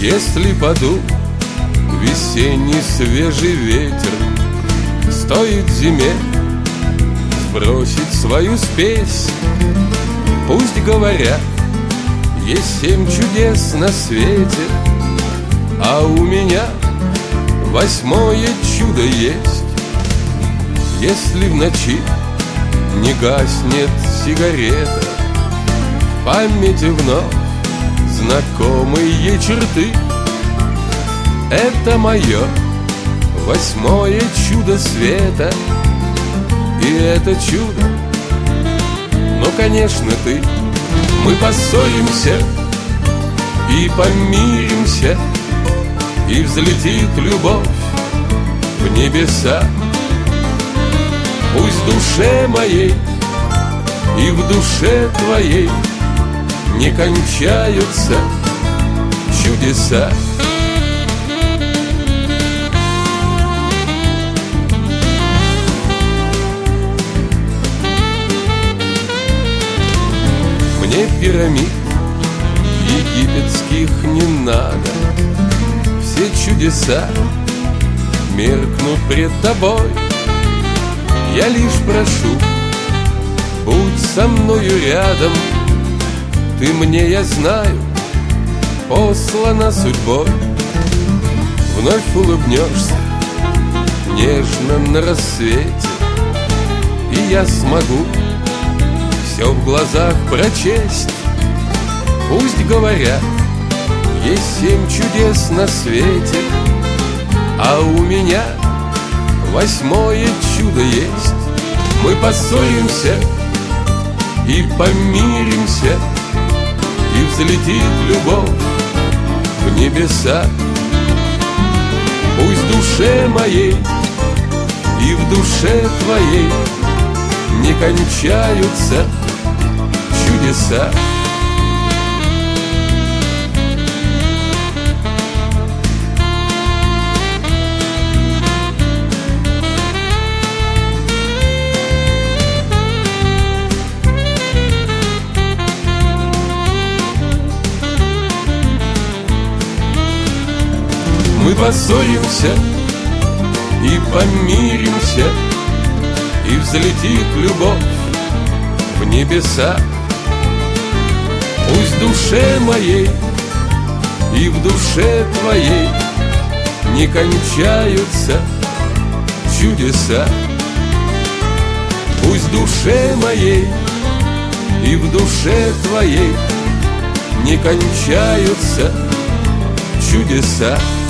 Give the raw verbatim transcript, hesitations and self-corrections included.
Если подул весенний свежий ветер, стоит зиме сбросить свою спесь. Пусть говорят, есть семь чудес на свете, а у меня восьмое чудо есть. Если в ночи не гаснет сигарета, в памяти вновь знакомые черты, это мое восьмое чудо света. И это чудо, ну, конечно, ты. Мы поссоримся и помиримся, и взлетит любовь в небеса. Пусть в душе моей и в душе твоей не кончаются чудеса. Мне пирамид египетских не надо, все чудеса меркнут пред тобой. Я лишь прошу, будь со мною рядом. Ты мне, я знаю, послана судьбой. Вновь улыбнешься нежно на рассвете, и я смогу все в глазах прочесть. Пусть говорят, есть семь чудес на свете, а у меня восьмое чудо есть. Мы поссоримся и помиримся, и взлетит любовь в небеса. Пусть в душе моей и в душе твоей не кончаются чудеса. Мы поссоримся и помиримся, и взлетит любовь в небеса. Пусть в душе моей и в душе твоей не кончаются чудеса. Пусть в душе моей и в душе твоей не кончаются чудеса.